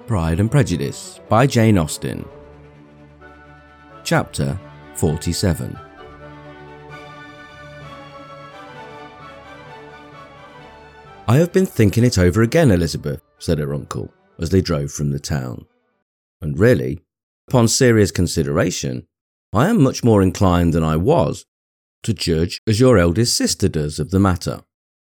Pride and Prejudice by Jane Austen. Chapter 47. "I have been thinking it over again, Elizabeth," said her uncle, as they drove from the town. "And really, upon serious consideration, I am much more inclined than I was to judge as your eldest sister does of the matter.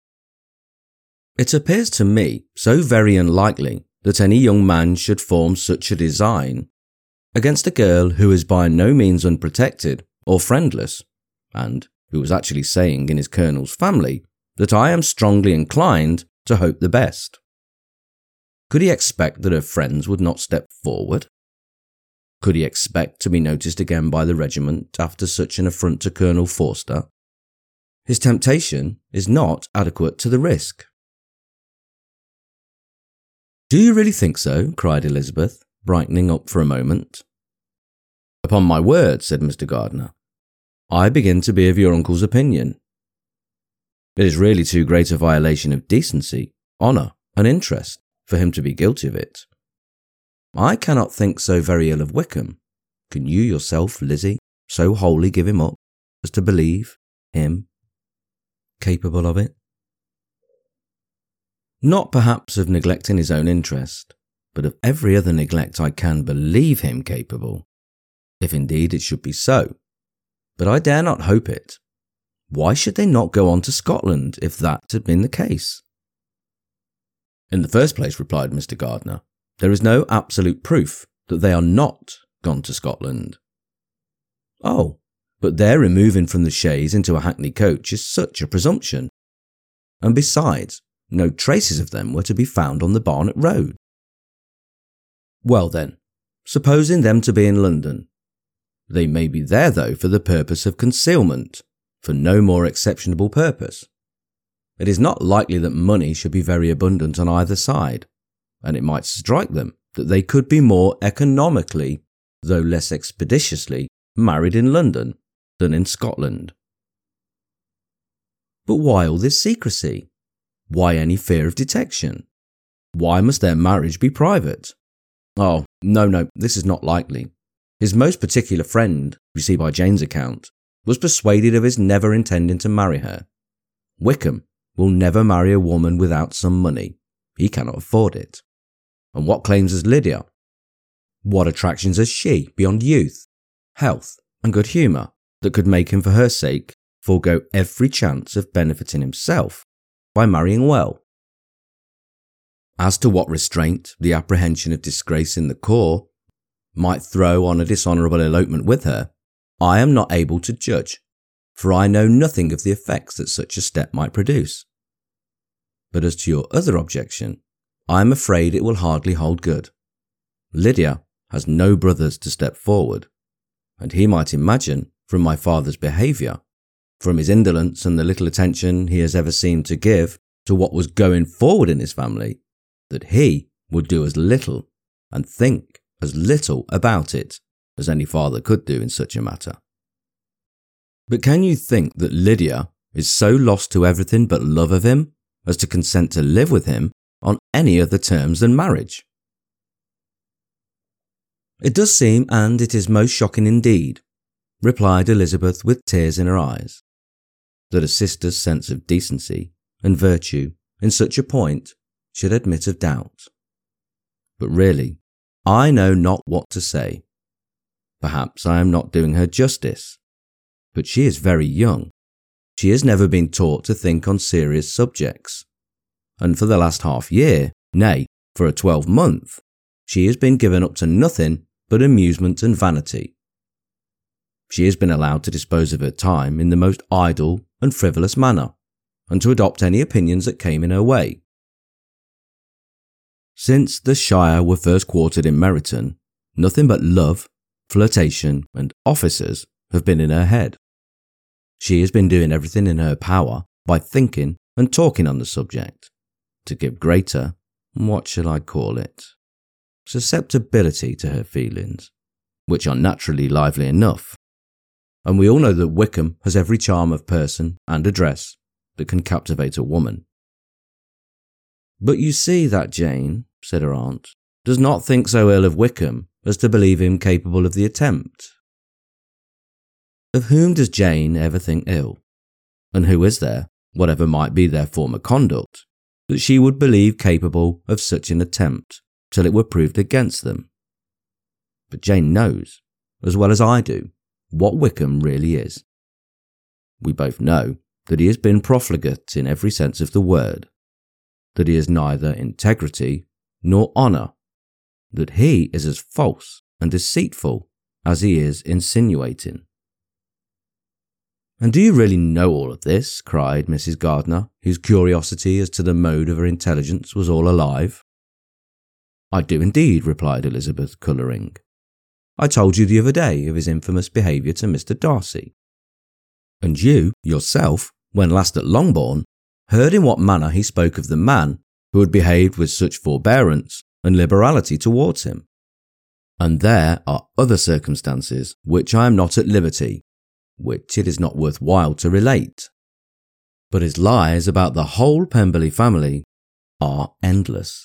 It appears to me so very unlikely that any young man should form such a design against a girl who is by no means unprotected or friendless, and who was actually saying in his colonel's family that I am strongly inclined to hope the best. Could he expect that her friends would not step forward? Could he expect to be noticed again by the regiment after such an affront to Colonel Forster? His temptation is not adequate to the risk." "Do you really think so?" cried Elizabeth, brightening up for a moment. "Upon my word," said Mr. Gardiner, "I begin to be of your uncle's opinion. It is really too great a violation of decency, honour, and interest for him to be guilty of it. I cannot think so very ill of Wickham. Can you yourself, Lizzie, so wholly give him up as to believe him capable of it? Not perhaps of neglecting his own interest, but of every other neglect I can believe him capable, if indeed it should be so. But I dare not hope it. Why should they not go on to Scotland if that had been the case?" "In the first place," replied Mr. Gardiner, "there is no absolute proof that they are not gone to Scotland." "Oh, but their removing from the chaise into a hackney coach is such a presumption. And besides, no traces of them were to be found on the Barnet Road." "Well then, supposing them to be in London, they may be there though for the purpose of concealment, for no more exceptionable purpose. It is not likely that money should be very abundant on either side, and it might strike them that they could be more economically, though less expeditiously, married in London than in Scotland." "But why all this secrecy? Why any fear of detection? Why must their marriage be private?" "Oh, no, this is not likely. His most particular friend, you see by Jane's account, was persuaded of his never intending to marry her. Wickham will never marry a woman without some money. He cannot afford it. And what claims has Lydia? What attractions has she beyond youth, health, and good humour that could make him for her sake forego every chance of benefiting himself by marrying well? As to what restraint the apprehension of disgrace in the corps might throw on a dishonourable elopement with her, I am not able to judge, for I know nothing of the effects that such a step might produce. But as to your other objection, I am afraid it will hardly hold good. Lydia has no brothers to step forward, and he might imagine, from my father's behaviour, from his indolence and the little attention he has ever seemed to give to what was going forward in his family, that he would do as little and think as little about it as any father could do in such a matter. But can you think that Lydia is so lost to everything but love of him as to consent to live with him on any other terms than marriage?" "It does seem, and it is most shocking indeed," replied Elizabeth with tears in her eyes, "that a sister's sense of decency and virtue in such a point should admit of doubt. But really, I know not what to say. Perhaps I am not doing her justice, but she is very young. She has never been taught to think on serious subjects, and for the last half year, nay, for a 12-month, she has been given up to nothing but amusement and vanity. She has been allowed to dispose of her time in the most idle and frivolous manner, and to adopt any opinions that came in her way. Since the Shire were first quartered in Meryton, nothing but love, flirtation, and officers have been in her head. She has been doing everything in her power by thinking and talking on the subject, to give greater, what shall I call it, susceptibility to her feelings, which are naturally lively enough. And we all know that Wickham has every charm of person and address that can captivate a woman." "But you see that, Jane," said her aunt, does not think so ill of Wickham as to believe him capable of the attempt. Of whom does Jane ever think ill? And who is there, whatever might be their former conduct, that she would believe capable of such an attempt till it were proved against them? But Jane knows, as well as I do, what Wickham really is. We both know that he has been profligate in every sense of the word, that he has neither integrity nor honour, that he is as false and deceitful as he is insinuating. "And do you really know all of this?" cried Mrs. Gardiner, whose curiosity as to the mode of her intelligence was all alive. "I do indeed," replied Elizabeth, colouring. "I told you the other day of his infamous behaviour to Mr. Darcy. And you, yourself, when last at Longbourn, heard in what manner he spoke of the man who had behaved with such forbearance and liberality towards him. And there are other circumstances which I am not at liberty, which it is not worth while to relate. But his lies about the whole Pemberley family are endless.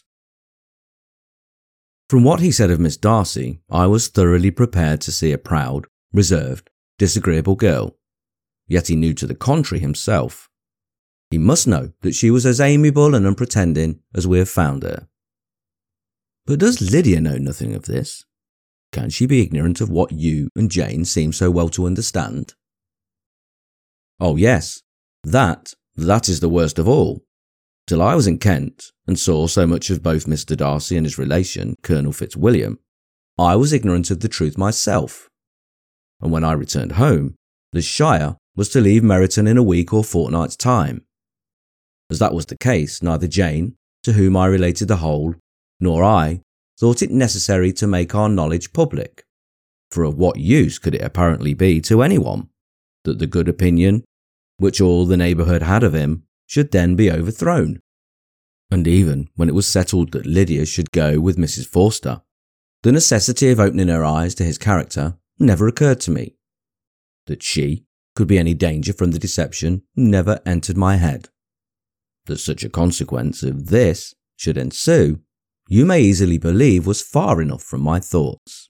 From what he said of Miss Darcy, I was thoroughly prepared to see a proud, reserved, disagreeable girl, yet he knew to the contrary himself. He must know that she was as amiable and unpretending as we have found her. But does Lydia know nothing of this? Can she be ignorant of what you and Jane seem so well to understand?" "Oh yes, that is the worst of all. Till I was in Kent and saw so much of both Mr. Darcy and his relation, Colonel Fitzwilliam, I was ignorant of the truth myself. And when I returned home, the Shire was to leave Meryton in a week or fortnight's time. As that was the case, neither Jane, to whom I related the whole, nor I thought it necessary to make our knowledge public. For of what use could it apparently be to anyone, that the good opinion which all the neighbourhood had of him should then be overthrown? And even when it was settled that Lydia should go with Mrs. Forster, the necessity of opening her eyes to his character never occurred to me. That she could be any danger from the deception never entered my head. That such a consequence of this should ensue, you may easily believe was far enough from my thoughts.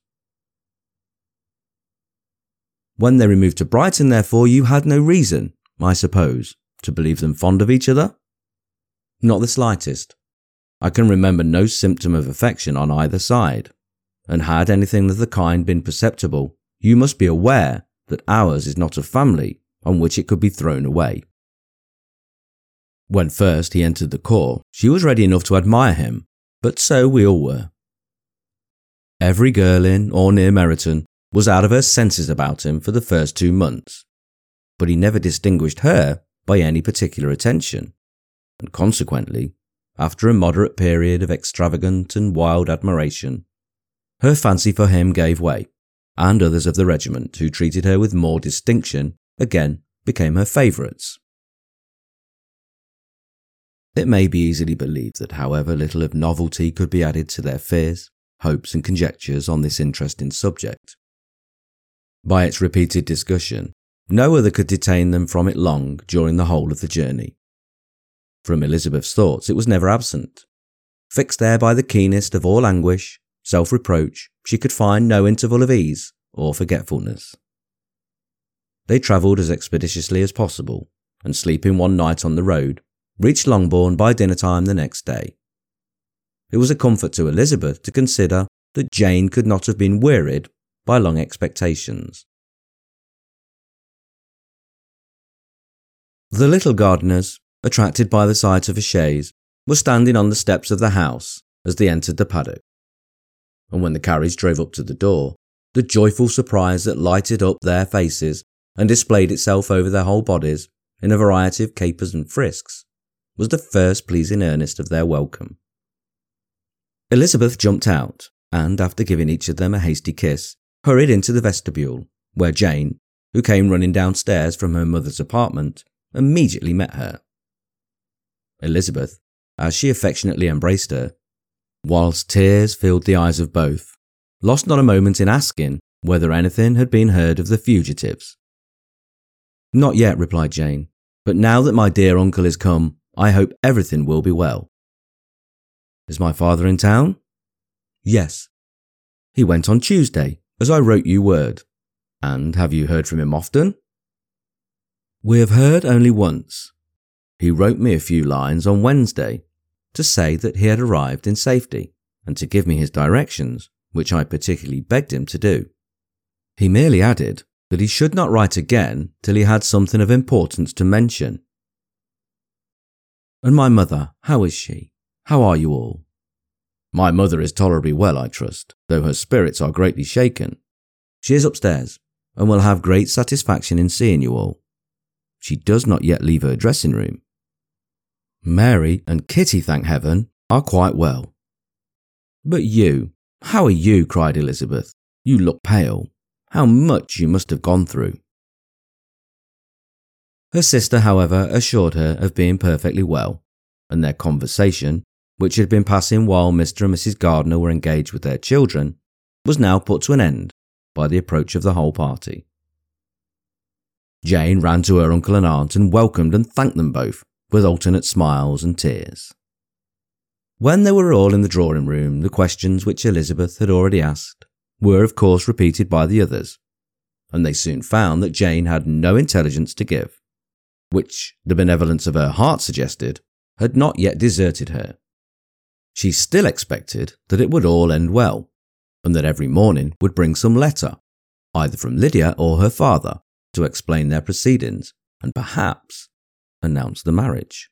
When they removed to Brighton, therefore, you had no reason, I suppose, to believe them fond of each other?" "Not the slightest. I can remember no symptom of affection on either side, and had anything of the kind been perceptible, you must be aware that ours is not a family on which it could be thrown away. When first he entered the corps, she was ready enough to admire him, but so we all were. Every girl in or near Meryton was out of her senses about him for the first 2 months, but he never distinguished her by any particular attention, and consequently, after a moderate period of extravagant and wild admiration, her fancy for him gave way, and others of the regiment who treated her with more distinction again became her favourites. It may be easily believed that however little of novelty could be added to their fears, hopes and conjectures on this interesting subject, by its repeated discussion, no other could detain them from it long during the whole of the journey. From Elizabeth's thoughts it was never absent. Fixed there by the keenest of all anguish, self-reproach, she could find no interval of ease or forgetfulness. They travelled as expeditiously as possible, and sleeping one night on the road, reached Longbourn by dinner-time the next day. It was a comfort to Elizabeth to consider that Jane could not have been wearied by long expectations. The little Gardiners, attracted by the sight of a chaise, were standing on the steps of the house as they entered the paddock, and when the carriage drove up to the door, the joyful surprise that lighted up their faces and displayed itself over their whole bodies in a variety of capers and frisks was the first pleasing earnest of their welcome. Elizabeth jumped out, and after giving each of them a hasty kiss, hurried into the vestibule, where Jane, who came running downstairs from her mother's apartment, immediately met her. Elizabeth, as she affectionately embraced her, whilst tears filled the eyes of both, lost not a moment in asking whether anything had been heard of the fugitives. "Not yet," replied Jane, "but now that my dear uncle is come, I hope everything will be well." "Is my father in town?" Yes. He went on Tuesday, as I wrote you word. And have you heard from him often? We have heard only once. He wrote me a few lines on Wednesday to say that he had arrived in safety and to give me his directions, which I particularly begged him to do. He merely added that he should not write again till he had something of importance to mention. And my mother, how is she? How are you all? My mother is tolerably well, I trust, though her spirits are greatly shaken. She is upstairs, and will have great satisfaction in seeing you all. She does not yet leave her dressing room. Mary and Kitty, thank heaven, are quite well. But you, how are you? Cried Elizabeth. You look pale. How much you must have gone through. Her sister, however, assured her of being perfectly well, and their conversation, which had been passing while Mr. and Mrs. Gardiner were engaged with their children, was now put to an end by the approach of the whole party. Jane ran to her uncle and aunt and welcomed and thanked them both, with alternate smiles and tears. When they were all in the drawing room, the questions which Elizabeth had already asked were of course repeated by the others, and they soon found that Jane had no intelligence to give, which the benevolence of her heart suggested had not yet deserted her. She still expected that it would all end well, and that every morning would bring some letter, either from Lydia or her father, to explain their proceedings, and perhaps announce the marriage.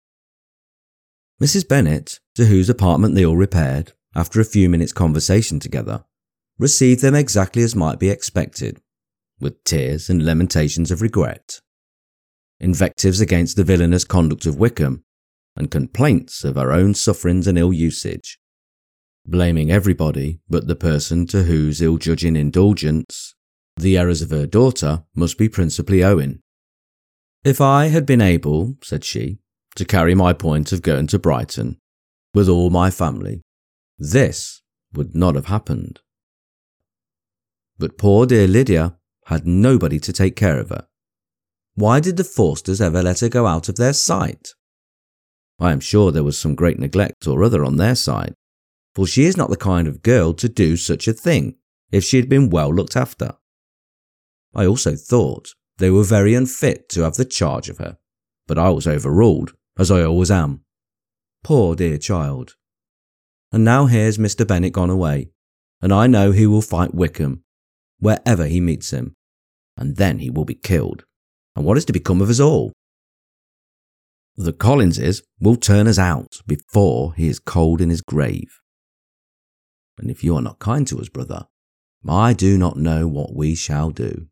Mrs. Bennet, to whose apartment they all repaired, after a few minutes' conversation together, received them exactly as might be expected, with tears and lamentations of regret, invectives against the villainous conduct of Wickham, and complaints of her own sufferings and ill usage, blaming everybody but the person to whose ill-judging indulgence the errors of her daughter must be principally owing. If I had been able, said she, to carry my point of going to Brighton with all my family, this would not have happened. But poor dear Lydia had nobody to take care of her. Why did the Forsters ever let her go out of their sight? I am sure there was some great neglect or other on their side, for she is not the kind of girl to do such a thing if she had been well looked after. I also thought they were very unfit to have the charge of her, but I was overruled, as I always am. Poor dear child. And now here's Mr. Bennet gone away, and I know he will fight Wickham, wherever he meets him, and then he will be killed. And what is to become of us all? The Collinses will turn us out before he is cold in his grave. And if you are not kind to us, brother, I do not know what we shall do.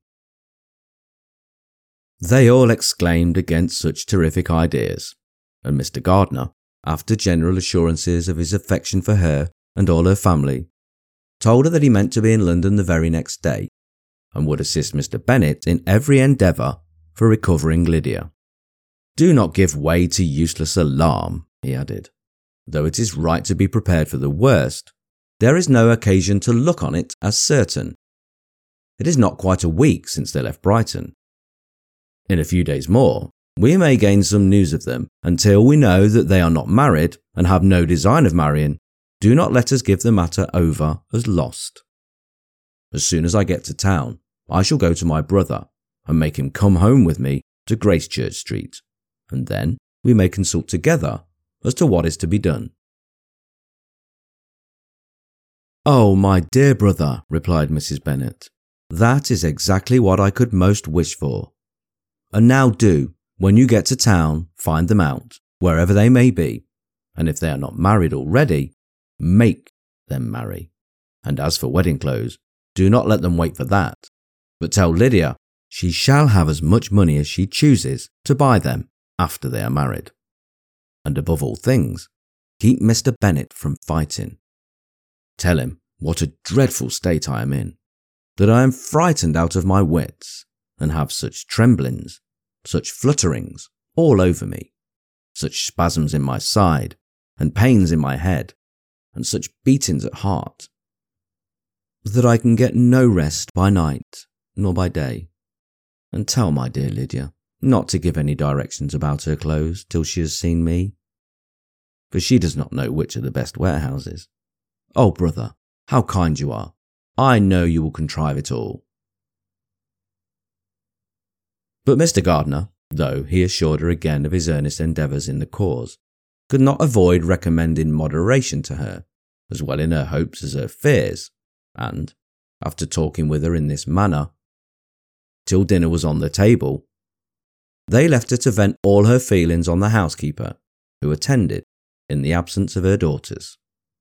They all exclaimed against such terrific ideas, and Mr. Gardiner, after general assurances of his affection for her and all her family, told her that he meant to be in London the very next day, and would assist Mr. Bennet in every endeavour for recovering Lydia. Do not give way to useless alarm, he added. Though it is right to be prepared for the worst, there is no occasion to look on it as certain. It is not quite a week since they left Brighton. In a few days more, we may gain some news of them. Until we know that they are not married and have no design of marrying, do not let us give the matter over as lost. As soon as I get to town, I shall go to my brother and make him come home with me to Gracechurch Street, and then we may consult together as to what is to be done. Oh, my dear brother, replied Mrs. Bennet, that is exactly what I could most wish for. And now do, when you get to town, find them out, wherever they may be, and if they are not married already, make them marry. And as for wedding clothes, do not let them wait for that, but tell Lydia she shall have as much money as she chooses to buy them after they are married. And above all things, keep Mr. Bennet from fighting. Tell him what a dreadful state I am in, that I am frightened out of my wits, and have such tremblings, such flutterings all over me, such spasms in my side, and pains in my head, and such beatings at heart, that I can get no rest by night nor by day. And tell my dear Lydia not to give any directions about her clothes till she has seen me, for she does not know which are the best warehouses, "Oh, brother, how kind you are. I know you will contrive it all." But Mr. Gardiner, though he assured her again of his earnest endeavours in the cause, could not avoid recommending moderation to her, as well in her hopes as her fears, and, after talking with her in this manner, till dinner was on the table, they left her to vent all her feelings on the housekeeper, who attended in the absence of her daughters.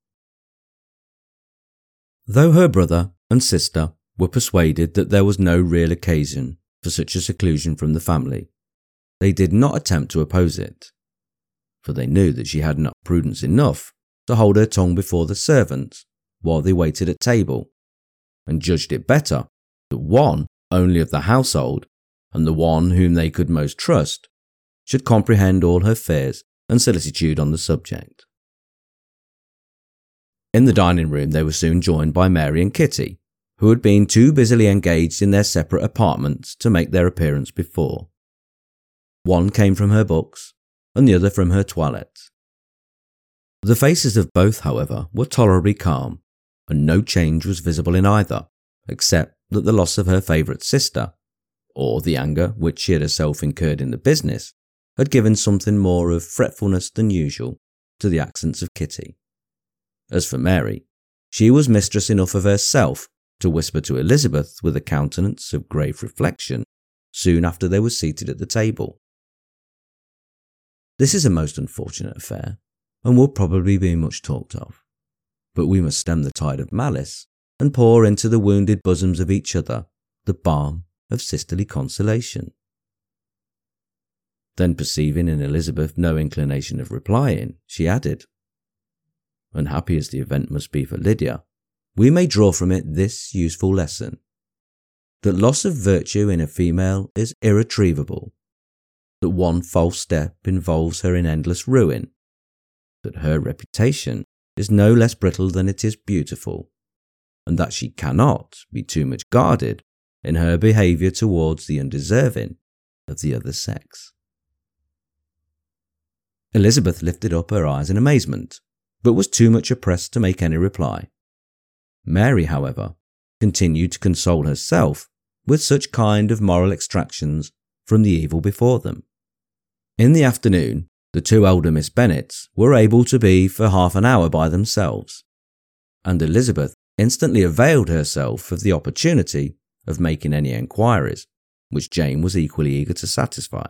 Though her brother and sister were persuaded that there was no real occasion for such a seclusion from the family, they did not attempt to oppose it, for they knew that she had not prudence enough to hold her tongue before the servants while they waited at table, and judged it better that one only of the household, and the one whom they could most trust, should comprehend all her fears and solicitude on the subject. In the dining room they were soon joined by Mary and Kitty, who had been too busily engaged in their separate apartments to make their appearance before. One came from her books, and the other from her toilette. The faces of both, however, were tolerably calm, and no change was visible in either, except that the loss of her favourite sister, or the anger which she had herself incurred in the business, had given something more of fretfulness than usual to the accents of Kitty. As for Mary, she was mistress enough of herself to whisper to Elizabeth with a countenance of grave reflection soon after they were seated at the table. "This is a most unfortunate affair, and will probably be much talked of, but we must stem the tide of malice and pour into the wounded bosoms of each other the balm of sisterly consolation." Then, perceiving in Elizabeth no inclination of replying, she added, "Unhappy as the event must be for Lydia, we may draw from it this useful lesson, that loss of virtue in a female is irretrievable, that one false step involves her in endless ruin, that her reputation is no less brittle than it is beautiful, and that she cannot be too much guarded in her behaviour towards the undeserving of the other sex." Elizabeth lifted up her eyes in amazement, but was too much oppressed to make any reply. Mary, however, continued to console herself with such kind of moral extractions from the evil before them. In the afternoon, the two elder Miss Bennets were able to be for half an hour by themselves, and Elizabeth instantly availed herself of the opportunity of making any enquiries, which Jane was equally eager to satisfy.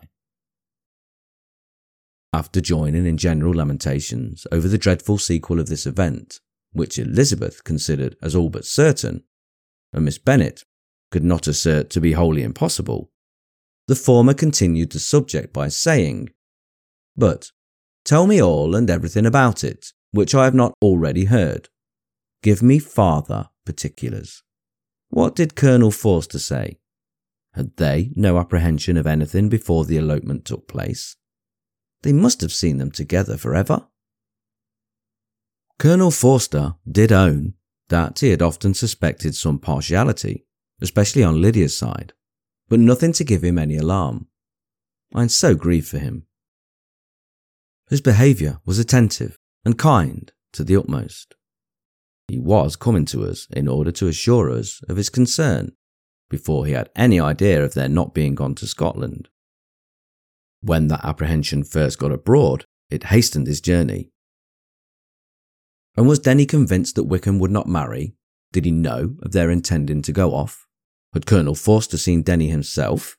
After joining in general lamentations over the dreadful sequel of this event, which Elizabeth considered as all but certain, and Miss Bennet could not assert to be wholly impossible, the former continued the subject by saying, "But tell me all and everything about it, which I have not already heard. Give me farther particulars. What did Colonel Forster say? Had they no apprehension of anything before the elopement took place? They must have seen them together forever." Colonel Forster did own that he had often suspected some partiality, especially on Lydia's side, but nothing to give him any alarm. I am so grieved for him. His behaviour was attentive and kind to the utmost. He was coming to us in order to assure us of his concern before he had any idea of their not being gone to Scotland. When that apprehension first got abroad, it hastened his journey. And was Denny convinced that Wickham would not marry? Did he know of their intending to go off? Had Colonel Forster seen Denny himself?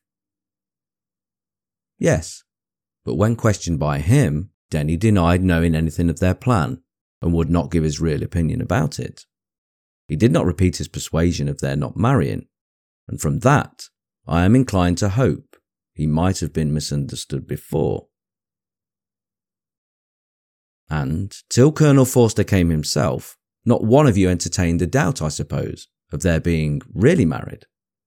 Yes, but when questioned by him, Denny denied knowing anything of their plan and would not give his real opinion about it. He did not repeat his persuasion of their not marrying, and from that I am inclined to hope he might have been misunderstood before. And, till Colonel Forster came himself, not one of you entertained a doubt, I suppose, of their being really married.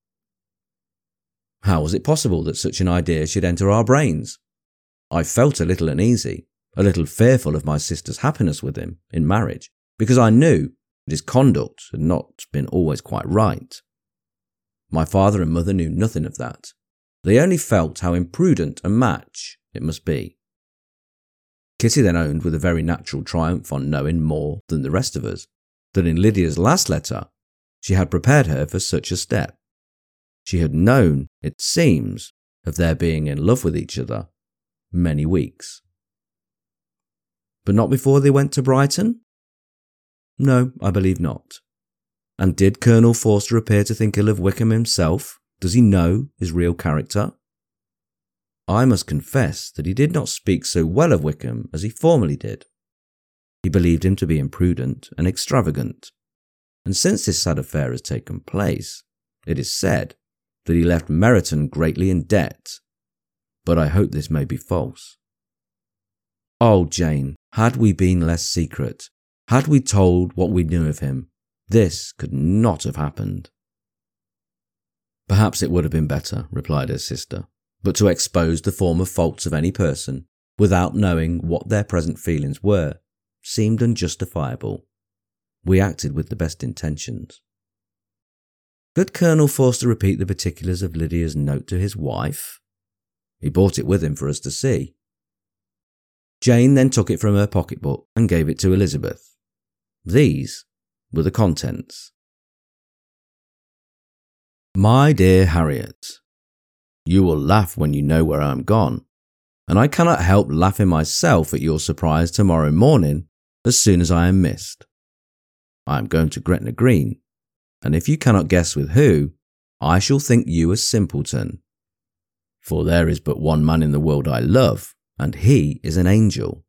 How was it possible that such an idea should enter our brains? I felt a little uneasy, a little fearful of my sister's happiness with him in marriage, because I knew that his conduct had not been always quite right. My father and mother knew nothing of that. They only felt how imprudent a match it must be. Kitty then owned with a very natural triumph on knowing more than the rest of us, that in Lydia's last letter she had prepared her for such a step. She had known, it seems, of their being in love with each other many weeks. But not before they went to Brighton? No, I believe not. And did Colonel Forster appear to think ill of Wickham himself? Does he know his real character? I must confess that he did not speak so well of Wickham as he formerly did. He believed him to be imprudent and extravagant, and since this sad affair has taken place, it is said that he left Meryton greatly in debt, but I hope this may be false. Oh, Jane, had we been less secret, had we told what we knew of him, this could not have happened. Perhaps it would have been better, replied her sister, but to expose the former faults of any person without knowing what their present feelings were seemed unjustifiable. We acted with the best intentions. Could Colonel Forster repeat the particulars of Lydia's note to his wife? He brought it with him for us to see. Jane then took it from her pocketbook and gave it to Elizabeth. These were the contents. My dear Harriet, you will laugh when you know where I am gone, and I cannot help laughing myself at your surprise tomorrow morning as soon as I am missed. I am going to Gretna Green, and if you cannot guess with who, I shall think you a simpleton. For there is but one man in the world I love, and he is an angel.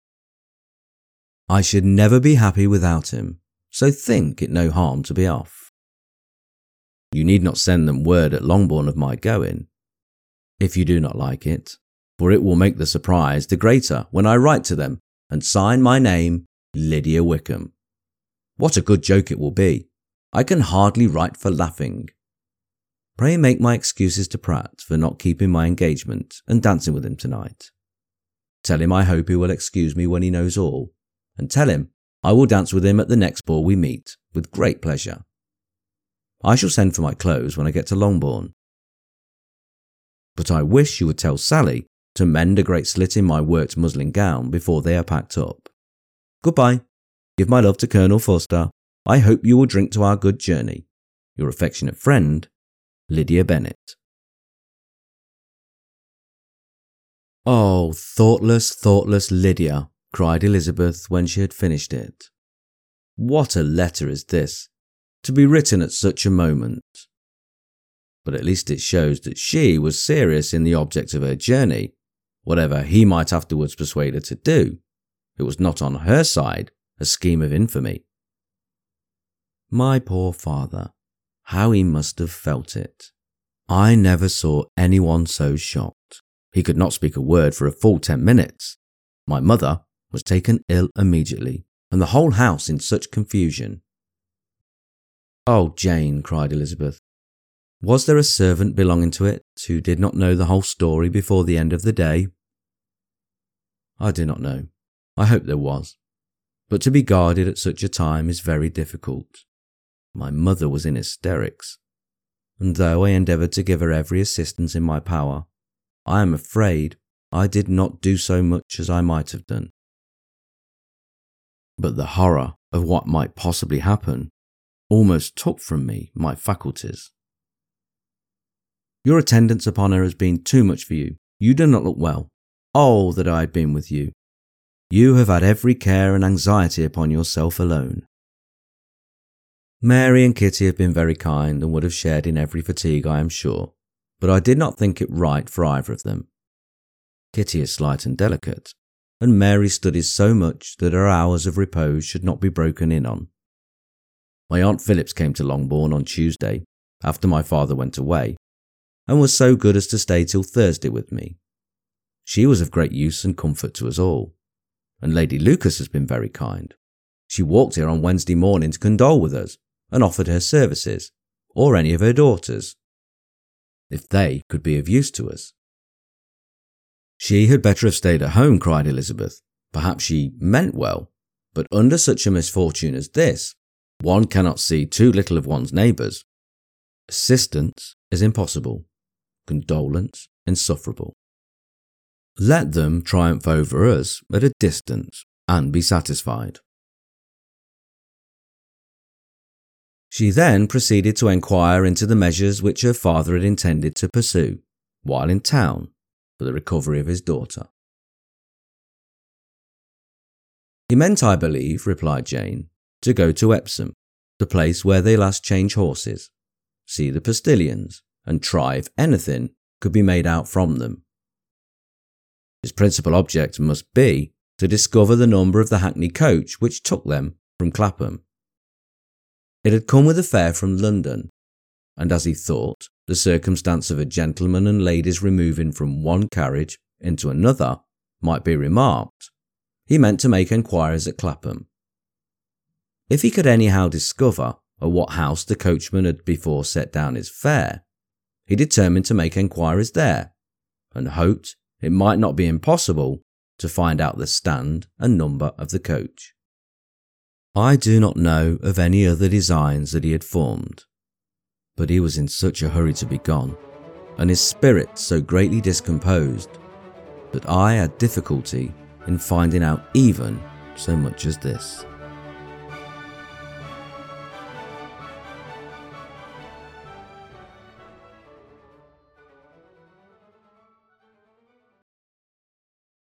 I should never be happy without him, so think it no harm to be off. You need not send them word at Longbourn of my going, if you do not like it, for it will make the surprise the greater when I write to them and sign my name Lydia Wickham. What a good joke it will be! I can hardly write for laughing. Pray make my excuses to Pratt for not keeping my engagement and dancing with him tonight. Tell him I hope he will excuse me when he knows all, and tell him I will dance with him at the next ball we meet with great pleasure. I shall send for my clothes when I get to Longbourn. But I wish you would tell Sally to mend a great slit in my worked muslin gown before they are packed up. Goodbye. Give my love to Colonel Forster. I hope you will drink to our good journey. Your affectionate friend, Lydia Bennet. Oh, thoughtless Lydia, cried Elizabeth when she had finished it. What a letter is this, to be written at such a moment. But at least it shows that she was serious in the object of her journey, whatever he might afterwards persuade her to do. It was not on her side a scheme of infamy. My poor father, how he must have felt it. I never saw anyone so shocked. He could not speak a word for a full 10 minutes. My mother was taken ill immediately, and the whole house in such confusion. Oh, Jane, cried Elizabeth, was there a servant belonging to it who did not know the whole story before the end of the day? I do not know. I hope there was. But to be guarded at such a time is very difficult. My mother was in hysterics, and though I endeavoured to give her every assistance in my power, I am afraid I did not do so much as I might have done. But the horror of what might possibly happen almost took from me my faculties. Your attendance upon her has been too much for you. You do not look well. Oh, that I had been with you. You have had every care and anxiety upon yourself alone. Mary and Kitty have been very kind and would have shared in every fatigue, I am sure, but I did not think it right for either of them. Kitty is slight and delicate, and Mary studies so much that her hours of repose should not be broken in on. My Aunt Phillips came to Longbourn on Tuesday, after my father went away, and was so good as to stay till Thursday with me. She was of great use and comfort to us all, and Lady Lucas has been very kind. She walked here on Wednesday morning to condole with us, and offered her services, or any of her daughters, if they could be of use to us. She had better have stayed at home, cried Elizabeth. Perhaps she meant well, but under such a misfortune as this, one cannot see too little of one's neighbours. Assistance is impossible, condolence insufferable. Let them triumph over us at a distance and be satisfied. She then proceeded to enquire into the measures which her father had intended to pursue while in town for the recovery of his daughter. "He meant, I believe," replied Jane, "to go to Epsom, the place where they last change horses, see the postillions, and try if anything could be made out from them. His principal object must be to discover the number of the hackney coach which took them from Clapham. It had come with a fare from London, and as he thought the circumstance of a gentleman and ladies removing from one carriage into another might be remarked, he meant to make enquiries at Clapham. If he could anyhow discover at what house the coachman had before set down his fare, he determined to make enquiries there, and hoped it might not be impossible to find out the stand and number of the coach. I do not know of any other designs that he had formed, but he was in such a hurry to be gone, and his spirit so greatly discomposed, that I had difficulty in finding out even so much as this."